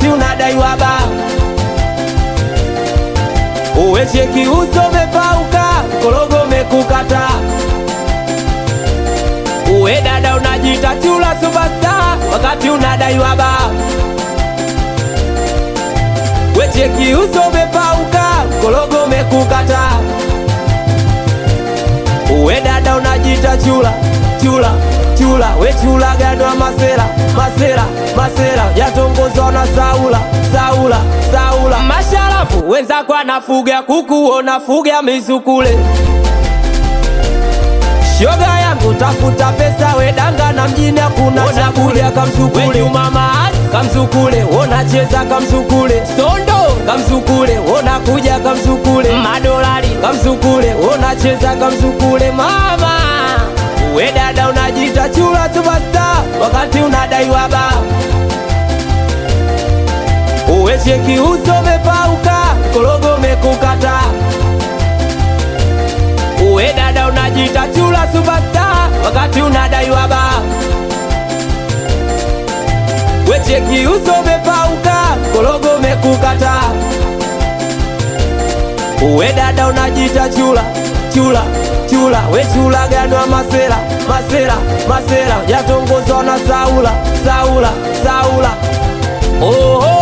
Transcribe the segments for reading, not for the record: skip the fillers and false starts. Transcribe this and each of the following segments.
wakati unadaiwa ba. Uwe cheki uso umepauka, korogo umekukata. Uwe dada unajiita chula superstar, wakati unadaiwa ba. We cheki uso umepauka, korogo umekukata. Uwe dada unajiita chula, chula, chula. We chula gadwa masela, masela, masela. Yatongozwa na Saula, Saula, Saula. Masharafu wenzako anafuga kuku, unafuga misukule. Shoga yangu tafuta pesa, we danga na mjini hakuna chakule. Kamsukule mama kamsukule, unacheza kamsukule. Sondo kamsukule, unakuja kamsukule. Madolari kamsukule, unacheza kamsukule mama. We dada unajiita chula superstar, wakati unadaiwa ba. Uwe cheki uso umepauka, korogo umekukata. Uwe dada unajiita chula superstar, wakati unadaiwa ba. We cheki uso umepauka, korogo umekukata. Uwe dada unajiita chula, chula, chula. We chula gadwa masela, masela, masela. Yatongozwa na Saula, Saula, Saula. Oh, oh.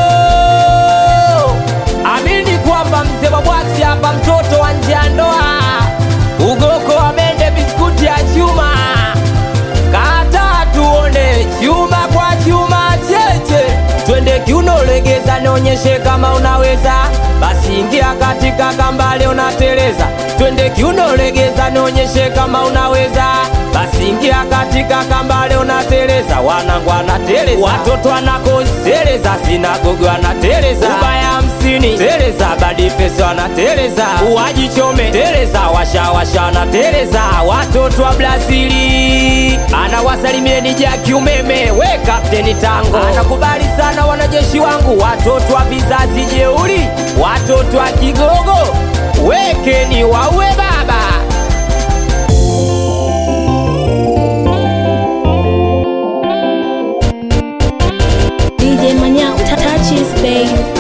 Amini kwamba mzee wa bwati hapa, mtoto wa nje ya ndoa. Ugoko wa mende biskuti ya chuma. Kata tuone chuma kwa chuma cheche. Twende kiuno legeza, nionyeshe kama unaweza. Basi ingia katika kambale unateleza. Twende kiuno legeza, nionyeshe kama unaweza. Basi ingia katika kambale unateleza. Wanangu wanateleza, watoto wanakoseleza. Sinagogo wanateleza, ubaya 50 teleza. Badi pesa wanateleza, uwajichome teleza. Washa washa wanateleza, watoto wa Brazili. Anawasalimie ni Jaki umeme, we Kapteni Tango. Anakubali sana wanajeshi wangu, watoto wa vizazi jeuri. Watoto wa Kigogo, weke ni wawe baba. DJ Manya touches babe.